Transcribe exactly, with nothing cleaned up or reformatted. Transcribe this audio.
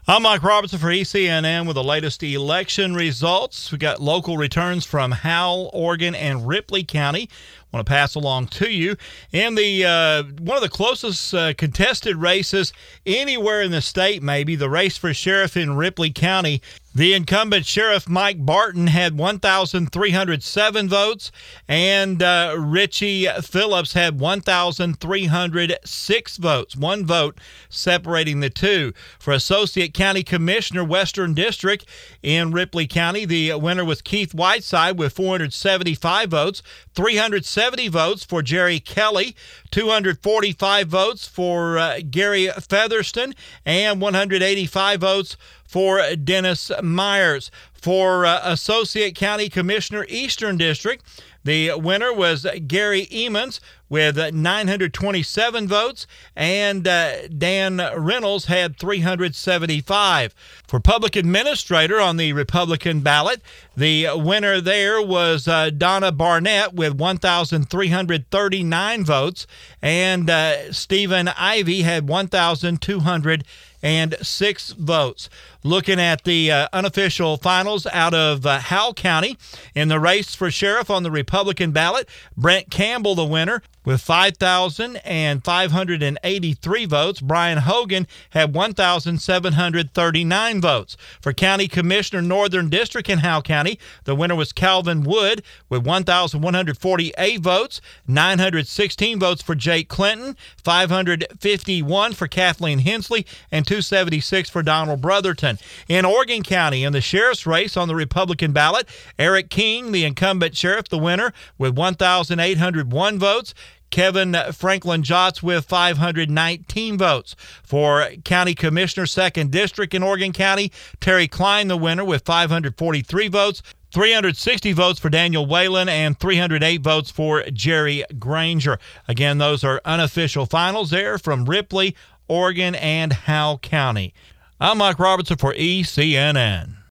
I'm Mike Robertson for E C N N with the latest election results. We got local returns from Howell, Oregon, and Ripley County. I want to pass along to you. In the uh, one of the closest uh, contested races anywhere in the state, maybe, the race for sheriff in Ripley County. The incumbent Sheriff Mike Barton had one thousand three hundred seven votes, and uh, Richie Phillips had one thousand three hundred six votes, one vote separating the two. For Associate County Commissioner, Western District in Ripley County, the winner was Keith Whiteside with four hundred seventy-five votes, three hundred seventy votes for Jerry Kelly, two hundred forty-five votes for uh, Gary Featherston, and one hundred eighty-five votes for Dennis Myers. For uh, Associate County Commissioner, Eastern District, the winner was Gary Emmons with nine hundred twenty-seven votes, and uh, Dan Reynolds had three hundred seventy-five. For Public Administrator on the Republican ballot, the winner there was uh, Donna Barnett with one thousand three hundred thirty-nine votes, and uh, Stephen Ivey had one thousand two hundred six votes. Looking at the uh, unofficial finals out of uh, Howell County, in the race for sheriff on the Republican ballot, Brent Campbell the winner with five thousand five hundred eighty-three votes. Brian Hogan had one thousand seven hundred thirty-nine votes. For County Commissioner, Northern District in Howell County, the winner was Calvin Wood with one thousand one hundred forty-eight votes, nine hundred sixteen votes for Jake Clinton, five hundred fifty-one for Kathleen Hensley, and two hundred seventy-six for Donald Brotherton. In Oregon County, in the sheriff's race on the Republican ballot, Eric King, the incumbent sheriff, the winner with one thousand eight hundred one votes. Kevin Franklin Jotz with five hundred nineteen votes. For County Commissioner, second District in Oregon County, Terry Klein, the winner, with five hundred forty-three votes. three hundred sixty votes for Daniel Whalen, and three hundred eight votes for Jerry Granger. Again, those are unofficial finals there from Ripley, Oregon, and Howell County. I'm Mike Robertson for E C N N.